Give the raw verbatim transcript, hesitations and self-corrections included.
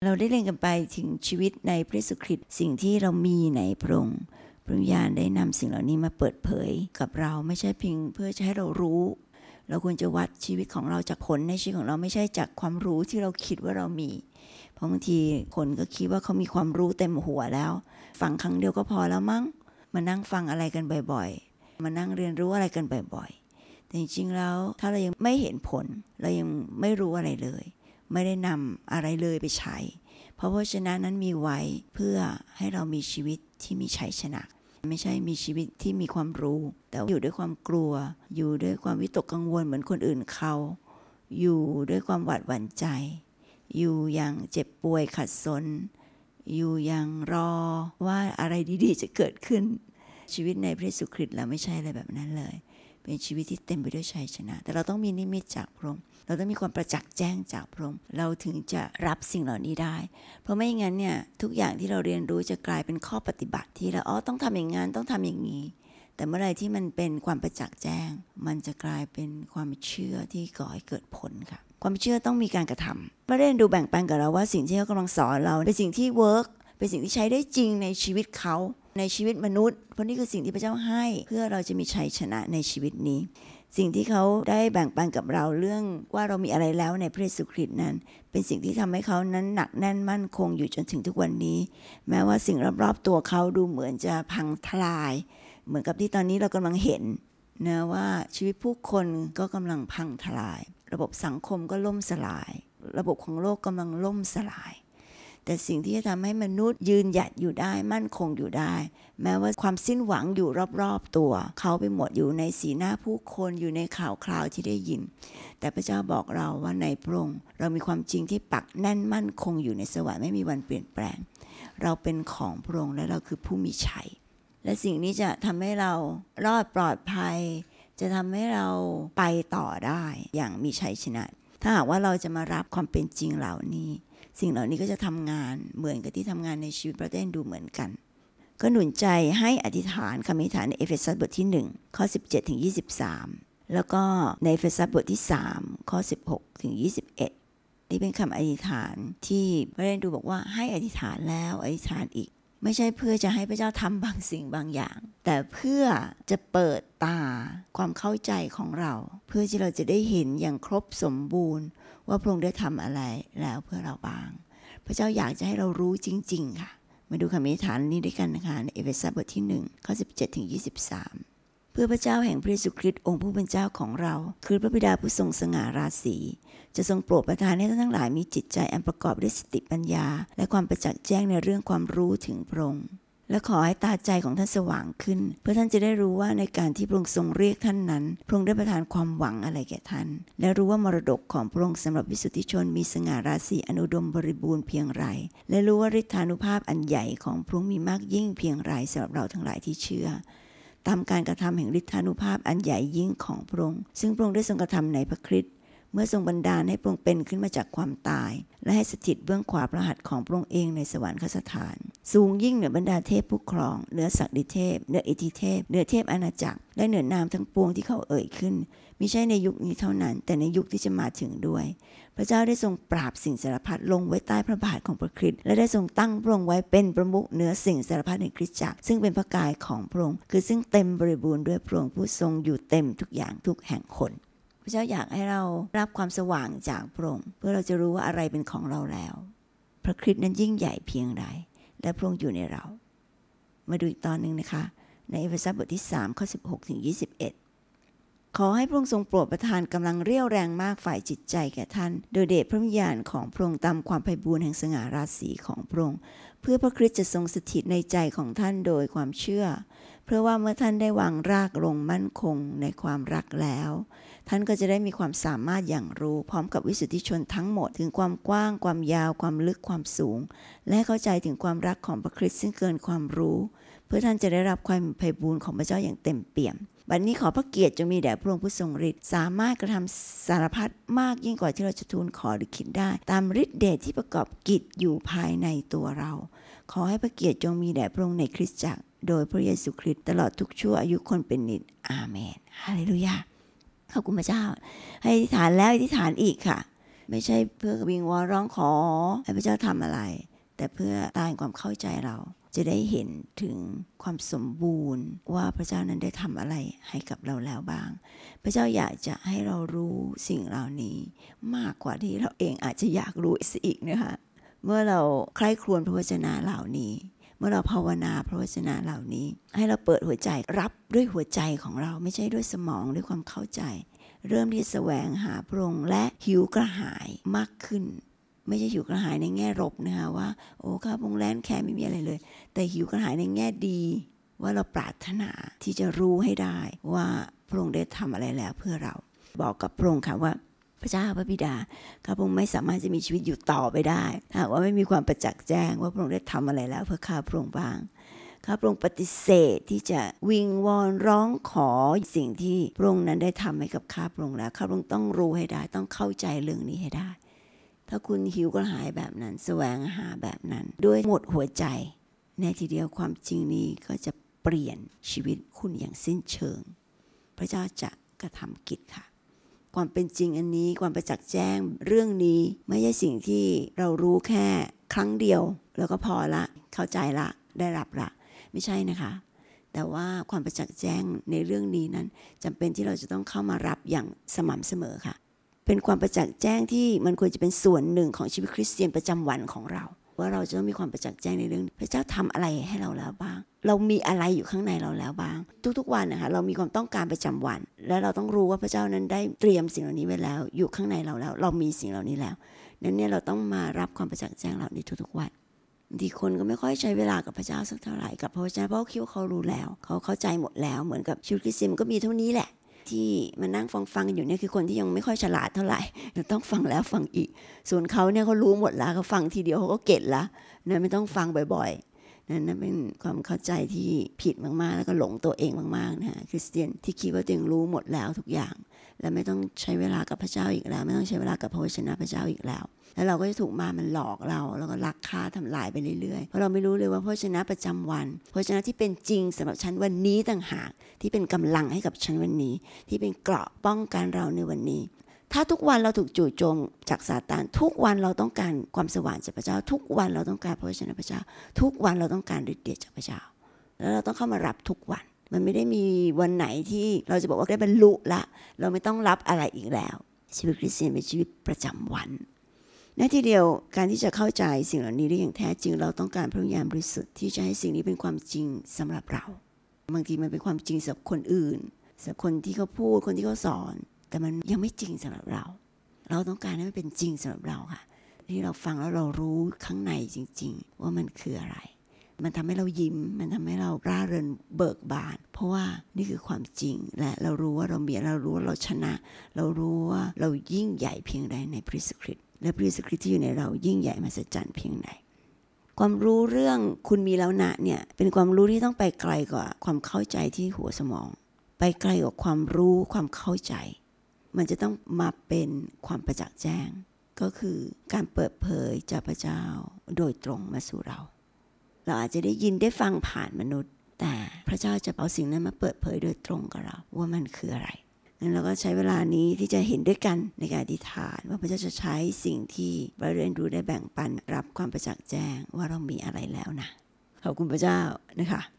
เราได้เรียนกันไปถึงชีวิตในพระเยซูคริสต์สิ่งที่เรามีในพระองค์พระวิญญาณได้นำสิ่งเหล่านี้มาเปิดเผยกับเราไม่ใช่เพียงเพื่อจะให้เรารู้เราควรจะวัดชีวิตของเราจากผลในชีวิตของเราไม่ใช่จากความรู้ที่เราคิดว่าเรามีเพราะบางทีคนก็คิดว่าเขามีความรู้เต็มหัวแล้วฟังครั้งเดียวก็พอแล้วมั้งมานั่งฟังอะไรกันบ่อยๆมานั่งเรียนรู้อะไรกันบ่อยๆแต่จริงๆแล้วถ้าเรายังไม่เห็นผลเรายังไม่รู้อะไรเลยไม่ได้นำอะไรเลยไปใช้เพราะเพราะฉะนั้นนั้นมีไว้เพื่อให้เรามีชีวิตที่มีชัยชนะไม่ใช่มีชีวิตที่มีความรู้แต่อยู่ด้วยความกลัวอยู่ด้วยความวิตกกังวลเหมือนคนอื่นเขาอยู่ด้วยความหวาดหวั่นใจอยู่อย่างเจ็บป่วยขัดสนอยู่อย่างรอว่าอะไรดีๆจะเกิดขึ้นชีวิตในพระเยซูคริสต์เราไม่ใช่อะไรแบบนั้นเลยเป็นชีวิตที่เต็มไปด้วยชัยชนะแต่เราต้องมีนิมิตจากพระองค์เราต้องมีความประจักษ์แจ้งจากพระองค์เราถึงจะรับสิ่งเหล่านี้ได้เพราะไม่งั้นเนี่ยทุกอย่างที่เราเรียนรู้จะกลายเป็นข้อปฏิบัติที่เราอ๋อต้องทำอย่างงั้นต้องทำอย่างนี้แต่เมื่อไรที่มันเป็นความประจักษ์แจ้งมันจะกลายเป็นความเชื่อที่ก่อให้เกิดผลค่ะความเชื่อต้องมีการกระทำพระเดชดูแบ่งปันกับเราว่าสิ่งที่เขากำลังสอนเราเป็นสิ่งที่เวิร์กเป็นสิ่งที่ใช้ได้จริงในชีวิตเขาในชีวิตมนุษย์เพราะนี่คือสิ่งที่พระเจ้าให้เพื่อเราจะมีชัยชนะในชีวิตนี้สิ่งที่เขาได้แบ่งปันกับเราเรื่องว่าเรามีอะไรแล้วในพระเยซูคริสต์นั้นเป็นสิ่งที่ทำให้เขานั้นหนักแน่นมั่นคงอยู่จนถึงทุกวันนี้แม้ว่าสิ่งรอบๆตัวเขาดูเหมือนจะพังทลายเหมือนกับที่ตอนนี้เรากำลังเห็นนะว่าชีวิตผู้คนก็กำลังพังทลายระบบสังคมก็ล่มสลายระบบของโลกกำลังล่มสลายแต่สิ่งที่จะทำให้มนุษย์ยืนหยัดอยู่ได้มั่นคงอยู่ได้แม้ว่าความสิ้นหวังอยู่รอบๆตัวเขาไปหมดอยู่ในสีหน้าผู้คนอยู่ในข่าวคราวที่ได้ยินแต่พระเจ้าบอกเราว่าในพระองค์เรามีความจริงที่ปักแน่นมั่นคงอยู่ในสวรรค์ไม่มีวันเปลี่ยนแปลงเราเป็นของพระองค์และเราคือผู้มีชัยและสิ่งนี้จะทำให้เรารอดปลอดภัยจะทำให้เราไปต่อได้อย่างมีชัยชนะถ้าหากว่าเราจะมารับความเป็นจริงเหล่านี้สิ่งเหล่านี้ก็จะทำงานเหมือนกับที่ทำงานในชีวิตประเทศดูเหมือนกันก็หนุนใจให้อธิษฐานคำอธิษฐานในเอเฟซัสบทที่หนึ่งข้อสิบเจ็ดถึงยี่สิบสามแล้วก็ในเอเฟซัสบทที่สามข้อสิบหกถึงยี่สิบเอ็ดนี่เป็นคำอธิษฐานที่พระเดชดูบอกว่าให้อธิษฐานแล้วอธิษฐานอีกไม่ใช่เพื่อจะให้พระเจ้าทำบางสิ่งบางอย่างแต่เพื่อจะเปิดตาความเข้าใจของเราเพื่อที่เราจะได้เห็นอย่างครบสมบูรณ์ว่าพระองค์ได้ทำอะไรแล้วเพื่อเราบ้างพระเจ้าอยากจะให้เรารู้จริงๆค่ะมาดูคำอธิษฐานนี้ด้วยกันนะคะในเอเฟซัสบทที่หนึ่งข้อสิบเจ็ดถึงยี่สิบสามเพื่อพระเจ้าแห่งพระเยซูคริสต์องค์ผู้เป็นเจ้าของเราคือพระบิดาผู้ทรงสง่าราศีจะทรงโปรดประทานให้ท่านทั้งหลายมีจิตใจอันประกอบด้วยสติปัญญาและความประจักษ์แจ้งในเรื่องความรู้ถึงพระองค์และขอให้ตาใจของท่านสว่างขึ้นเพื่อท่านจะได้รู้ว่าในการที่พระองค์ทรงเรียกท่านนั้นพระองค์ได้ประทานความหวังอะไรแก่ท่านและรู้ว่ามรดกของพระองค์สำหรับวิสุทธิชนมีสง่าราศีอนุดมบริบูรณ์เพียงไรและรู้ว่าฤทธานุภาพอันใหญ่ของพระองค์มีมากยิ่งเพียงไรสำหรับเราทั้งหลายที่เชื่อตามการกระทำแห่งฤทธานุภาพอันใหญ่ยิ่งของพระองค์ซึ่งพระองค์ได้ทรงกระทำในพระคริสต์เมื่อทรงบันดาลให้พระองค์เป็นขึ้นมาจากความตายและให้สถิตเบื้องขวาพระหัตถ์ของพระองค์เองในสวรรคสถานสูงยิ่งเหนือบรรดาเทพผู้ครองเหนือศักดิเทพเหนืออิทธิเทพเหนือเทพอาณาจักรและเหนือนามทั้งปวงที่เขาเอ่ยขึ้นมิใช่ในยุคนี้เท่านั้นแต่ในยุคที่จะมาถึงด้วยพระเจ้าได้ทรงปราบสิ่งสารพัดลงไว้ใต้พระบาทของพระคริสต์และได้ทรงตั้งพระองค์ไว้เป็นประมุขเหนือสิ่งสารพัดในคริสตจักรซึ่งเป็นพระกายของพระองค์คือซึ่งเต็มบริบูรณ์ด้วยพระองค์ผู้ทรงอยู่เต็มทุกอย่างทุกแห่งคนพระเจ้าอยากให้เรารับความสว่างจากพระองค์เพื่อเราจะรู้ว่าอะไรเป็นของเราแล้วพระคริสต์นั้นยิ่งใหญ่เพียงใดและพระองค์อยู่ในเรามาดูอีกตอนนึงนะคะในเอเฟซัสบทที่สามข้อสิบหกถึงยี่สิบเอ็ดขอให้พระองค์ทรงโปรดประทานกำลังเรี่ยวแรงมากฝ่ายจิตใจแก่ท่านโดยเดชพระวิญญาณของพระองค์ตามความไพบูลย์แห่งสง่าราศีของพระองค์เพื่อพระคริสต์จะทรงสถิตในใจของท่านโดยความเชื่อเพราะว่าเมื่อท่านได้วางรากลงมั่นคงในความรักแล้วท่านก็จะได้มีความสามารถอย่างรู้พร้อมกับวิสุทธิชนทั้งหมดถึงความกว้างความยาวความลึกความสูงและเข้าใจถึงความรักของพระคริสต์ซึ่งเกินความรู้เพื่อท่านจะได้รับความไพบูลย์ของพระเจ้าอย่างเต็มเปี่ยมบัดนี้ขอพระเกียรติจงมีแด่พระองค์ผู้ทรงฤทธิ์สามารถกระทำสารพัดมากยิ่งกว่าที่เราจะทูลขอหรือคิดได้ตามฤทธิ์เดชที่ประกอบกิจอยู่ภายในตัวเราขอให้พระเกียรติจงมีแด่พระองค์ในคริสตจักรโดยพระเยซูคริสต์ตลอดทุกชั่วอายุคนเป็นนิจอาเมนฮาเลลูยาขอบคุณพระเจ้าให้อธิษฐานแล้วอธิษฐานอีกค่ะไม่ใช่เพื่อวิงวอนร้องขอให้พระเจ้าทำอะไรแต่เพื่อตายความเข้าใจเราจะได้เห็นถึงความสมบูรณ์ว่าพระเจ้านั้นได้ทำอะไรให้กับเราแล้วบ้างพระเจ้าอยากจะให้เรารู้สิ่งเหล่านี้มากกว่าที่เราเองอาจจะอยากรู้อีกนะคะเมื่อเราใคร่ครวญพระวจนะเหล่านี้เมื่อเราภาวนาพระวจนะเหล่านี้ให้เราเปิดหัวใจรับด้วยหัวใจของเราไม่ใช่ด้วยสมองด้วยความเข้าใจเริ่มที่แสวงหาพระองค์และหิวกระหายมากขึ้นไม่ใช่หิวกระหายในแง่ลบนะคะว่าโอ้ข้าพงแล้นแค่ไม่มีอะไรเลยแต่หิวกระหายในแง่ดีว่าเราปรารถนาที่จะรู้ให้ได้ว่าพระองค์ได้ทำอะไรแล้วเพื่อเราบอกกับพระองค์ค่ะว่าพระเจ้าพระบิดาข้าพงไม่สามารถจะมีชีวิตอยู่ต่อไปได้ถ้าว่าไม่มีความประจักษ์แจ้งว่าพระองค์ได้ทำอะไรแล้วเพื่อข้าพระองค์บ้างข้าพระองค์ปฏิเสธที่จะวิงวอนร้องขอสิ่งที่พระองค์นั้นได้ทำให้กับข้าพระองค์แล้วข้าพระองค์ต้องรู้ให้ได้ต้องเข้าใจเรื่องนี้ให้ได้ถ้าคุณหิวกระหายแบบนั้นแสวงหาแบบนั้นด้วยหมดหัวใจในทีเดียวความจริงนี้ก็จะเปลี่ยนชีวิตคุณอย่างสิ้นเชิงพระเจ้าจะกระทำกิจค่ะความเป็นจริงอันนี้ความประจักษ์แจ้งเรื่องนี้ไม่ใช่สิ่งที่เรารู้แค่ครั้งเดียวแล้วก็พอละเข้าใจละได้รับละไม่ใช่นะคะแต่ว่าความประจักษ์แจ้งในเรื่องนี้นั้นจำเป็นที่เราจะต้องเข้ามารับอย่างสม่ำเสมอค่ะเป็นความประจักษ์แจ้งที่มันควรจะเป็นส่วนหนึ่งของชีวิตคริสเตียนประจำวันของเราว่าเราจะต้องมีความประจักษ์แจ้งในเรื่องพระเจ้าทำอะไรให้เราแล้วบ้างเรามีอะไรอยู่ข้างในเราแล้วบ้างทุกๆวันนะคะเรามีความต้องการประจำวันและเราต้องรู้ว่าพระเจ้านั้นได้เตรียมสิ่งเหล่านี้ไว้แล้วอยู่ข้างในเราแล้วเรามีสิ่งเหล่านี้แล้วนั้นเนี่ยเราต้องมารับความประจักษ์แจ้งเหล่านี้ทุกๆวันบางทีคนก็ไม่ค่อยใช้เวลากับพระเจ้าสักเท่าไหร่กับพระวจนะเพราะคิดว่าเขารู้แล้วเขาเข้าใจหมดแล้วเหมือนกับชีวิตคริสเตียนก็มีเท่านี้แหละที่มานั่งฟังฟังอยู่เนี่ยคือคนที่ยังไม่ค่อยฉลาดเท่าไหร่ต้องฟังแล้วฟังอีกส่วนเขาเนี่ยเขารู้หมดแล้วเขาฟังทีเดียวเขาก็เก็ตละนะไม่ต้องฟังบ่อยๆนั่นเป็นความเข้าใจที่ผิดมากๆแล้วก็หลงตัวเองมากๆนะคริสเตียนที่คิดว่าตัวเองรู้หมดแล้วทุกอย่างและไม่ต้องใช้เวลากับพระเจ้าอีกแล้วไม่ต้องใช้เวลากับพระวจนะพระเจ้าอีกแล้วแล้วเราก็จะถูกมามันหลอกเราแล้วก็ลักฆ่าทำลายไปเรื่อยๆเพราะเราไม่รู้เลยว่าพระวจนะประจำวันพระวจนะที่เป็นจริงสำหรับฉันวันนี้ต่างหากที่เป็นกำลังให้กับฉันวันนี้ที่เป็นเกราะป้องกันเราในวันนี้ถ้าทุกวันเราถูกจู่โจมจากซาตานทุกวันเราต้องการความสว่างจากพระเจ้าทุกวันเราต้องการพระวจนะพระเจ้าทุกวันเราต้องการฤทธิ์เดชจากพระเจ้าแล้วเราต้องเข้ามารับทุกวันมันไม่ได้มีวันไหนที่เราจะบอกว่าได้บรรลุละเราไม่ต้องรับอะไรอีกแล้วชีวิตคริสเตียนเป็นชีวิตประจำวันในทีเดียวการที่จะเข้าใจสิ่งเหล่านี้ได้อย่างแท้จริงเราต้องการพระวิญญาณบริสุทธิ์ที่จะให้สิ่งนี้เป็นความจริงสำหรับเราบางทีมันเป็นความจริงสำหรับคนอื่นสำหรับคนที่เขาพูดคนที่เขาสอนแต่มันยังไม่จริงสำหรับเราเราต้องการให้มันเป็นจริงสำหรับเราค่ะที่เราฟังแล้วเรารู้ข้างในจริงๆว่ามันคืออะไรมันทำให้เรายิ้มมันทำให้เราร่าเริงเบิกบานเพราะว่านี่คือความจริงและเรารู้ว่าเรามีเรารู้ว่าเราชนะเรารู้ว่าเรายิ่งใหญ่เพียงใดในพระเยซูคริสต์และพระเยซูคริสต์ที่อยู่ในเรายิ่งใหญ่มหัศจรรย์เพียงใดความรู้เรื่องคุณมีแล้วนะเนี่ยเป็นความรู้ที่ต้องไปไกลกว่าความเข้าใจที่หัวสมองไปไกลกว่าความรู้ความเข้าใจมันจะต้องมาเป็นความประจักษ์แจ้งก็คือการเปิดเผยจากพระเจ้าโดยตรงมาสู่เราเราอาจจะได้ยินได้ฟังผ่านมนุษย์แต่พระเจ้าจะเอาสิ่งนั้นมาเปิดเผยโดยตรงกับเราว่ามันคืออะไรงั้นเราก็ใช้เวลานี้ที่จะเห็นด้วยกันในการอธิษฐานว่าพระเจ้าจะใช้สิ่งที่เราเรียนรู้ได้แบ่งปันรับความประจักษ์แจ้งว่าเรามีอะไรแล้วนะขอบคุณพระเจ้านะคะ